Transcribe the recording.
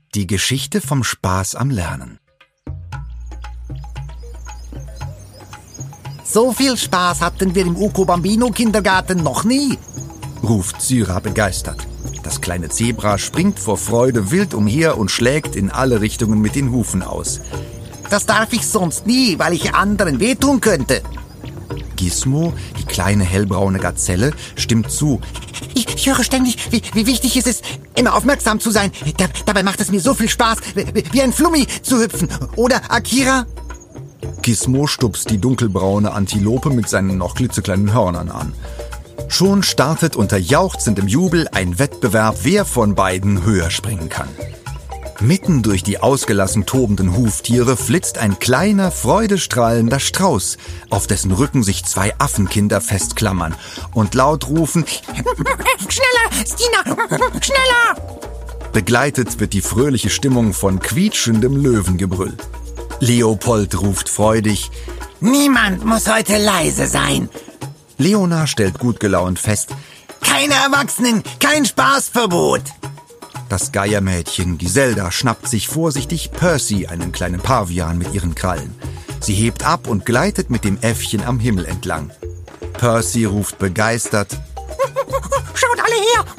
Die Geschichte vom Spaß am Lernen. So viel Spaß hatten wir im Uko Bambino Kindergarten noch nie, ruft Syra begeistert. Das kleine Zebra springt vor Freude wild umher und schlägt in alle Richtungen mit den Hufen aus. Das darf ich sonst nie, weil ich anderen wehtun könnte. Gizmo, die kleine hellbraune Gazelle, stimmt zu. Ich höre ständig, wie wichtig es ist, immer aufmerksam zu sein. Dabei macht es mir so viel Spaß, wie ein Flummi zu hüpfen. Oder, Akira? Gizmo stupst die dunkelbraune Antilope mit seinen noch klitzekleinen Hörnern an. Schon startet unter jauchzendem Jubel ein Wettbewerb, wer von beiden höher springen kann. Mitten durch die ausgelassen tobenden Huftiere flitzt ein kleiner, freudestrahlender Strauß, auf dessen Rücken sich 2 Affenkinder festklammern und laut rufen: Schneller, Stina, schneller! Begleitet wird die fröhliche Stimmung von quietschendem Löwengebrüll. Leopold ruft freudig: Niemand muss heute leise sein. Leona stellt gut gelaunt fest: Keine Erwachsenen, kein Spaßverbot. Das Geiermädchen Giselda schnappt sich vorsichtig Percy, einen kleinen Pavian, mit ihren Krallen. Sie hebt ab und gleitet mit dem Äffchen am Himmel entlang. Percy ruft begeistert: Schaut alle her,